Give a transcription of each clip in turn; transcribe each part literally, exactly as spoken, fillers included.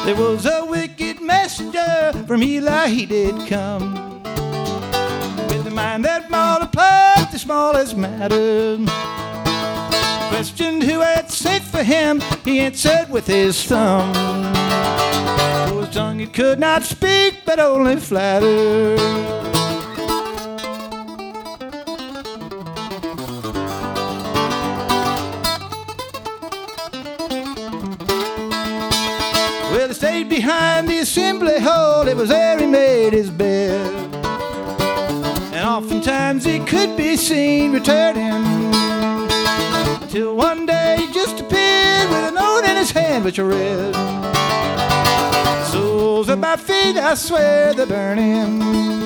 There was a wicked messenger from Eli, he did come, with a mind that multiplied the smallest matter. Questioned who had sent for him, he answered with his thumb. For his tongue it could not speak, but only flatter. Well, he stayed behind the assembly hall, it was there he made his bed. And oftentimes he could be seen returning, till one day he just appeared with a note in his hand which I read. Soles of my feet, I swear they're burning.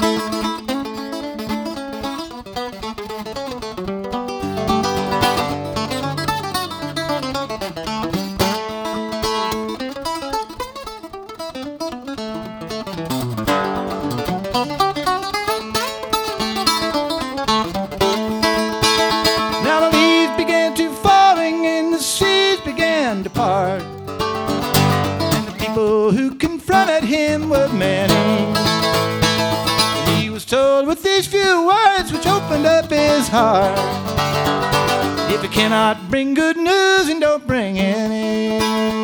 To part, and the people who confronted him were many. He was told with these few words which opened up his heart: if you cannot bring good news, then don't bring any.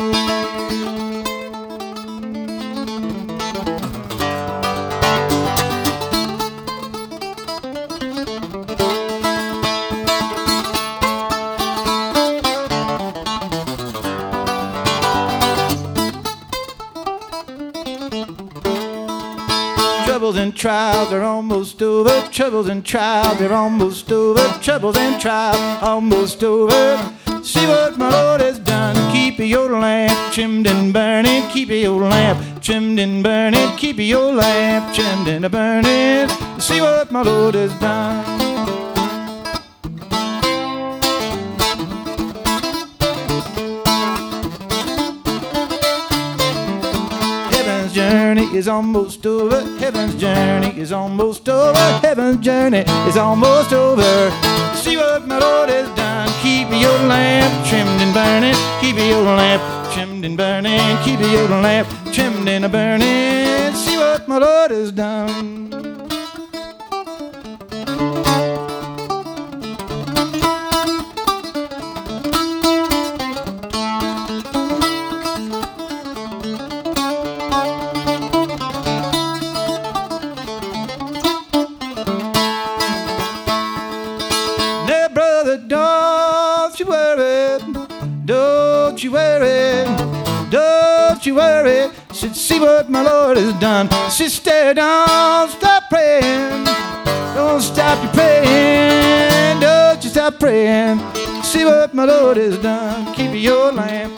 Troubles and trials are almost over. Troubles and trials are almost over. Troubles and trials almost over. See what my Lord has done. Keep your lamp trimmed and burning. Keep your lamp trimmed and burning. Keep your lamp trimmed and burning. See what my Lord has done. Journey is almost over. Heaven's journey is almost over. Heaven's journey is almost over. See what my Lord has done. Keep your lamp trimmed and burning. Keep your lamp trimmed and burning. Keep your lamp trimmed and burning. See what my Lord has done. Don't you worry, don't you worry, don't you worry. Said, see what my Lord has done. Sister, don't stop praying. Don't stop your praying. Don't you stop praying. See what my Lord has done. Keep your lamp.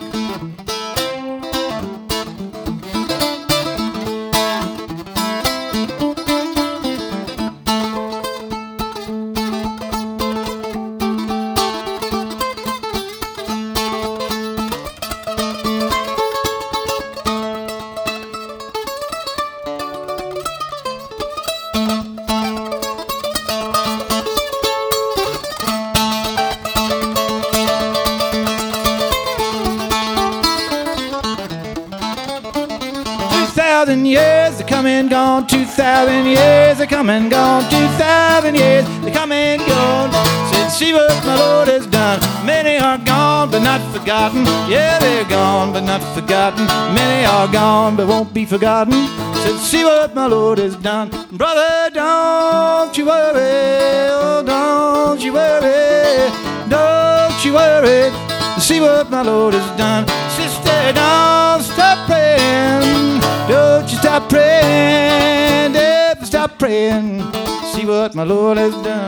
Two thousand years, they come and gone. Two thousand years, they come and gone. Two thousand years, they come and gone. Said, see what my Lord has done. Many are gone, but not forgotten. Yeah, they're gone, but not forgotten. Many are gone, but won't be forgotten. Said, see what my Lord has done. Brother, don't you worry. Oh, don't you worry. Don't you worry. See what my Lord has done. Sister, don't stop praying. Don't you stop praying. Never stop praying. See what my Lord has done.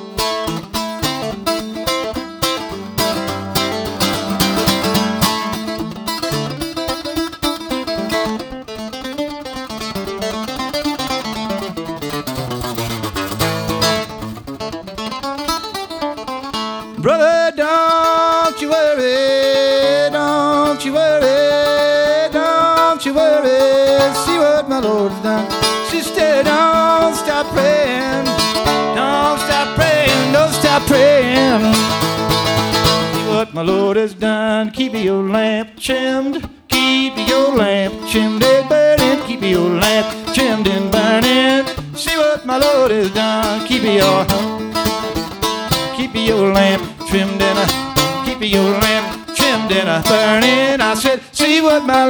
Brother, don't you worry, don't you worry, don't you worry. See what my Lord has done. Sister, don't stop praying, don't stop praying, don't stop praying. See what my Lord has done. Keep your lamp trimmed, keep keep your lamp trimmed and burning. Keep your lamp trimmed and burning. See what my Lord has done. Keep your, keep your lamp trimmed and a, keep your lamp trimmed and a burning. I said, see what my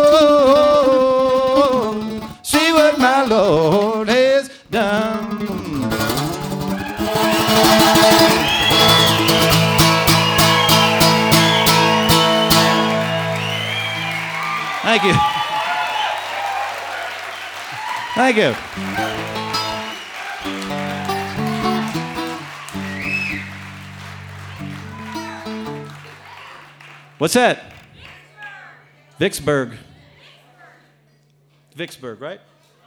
Lord, see what my Lord has done. Thank you. Thank you. What's that? Vicksburg. Vicksburg, right?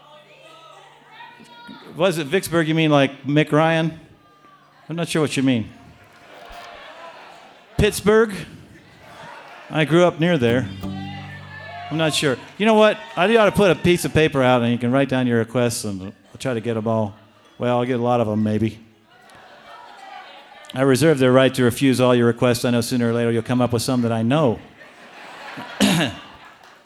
Was it Vicksburg? You mean like Mick Ryan? I'm not sure what you mean. Pittsburgh? I grew up near there. I'm not sure. You know what? I ought to put a piece of paper out and you can write down your requests and I'll try to get them all. Well, I'll get a lot of them maybe. I reserve the right to refuse all your requests. I know sooner or later you'll come up with some that I know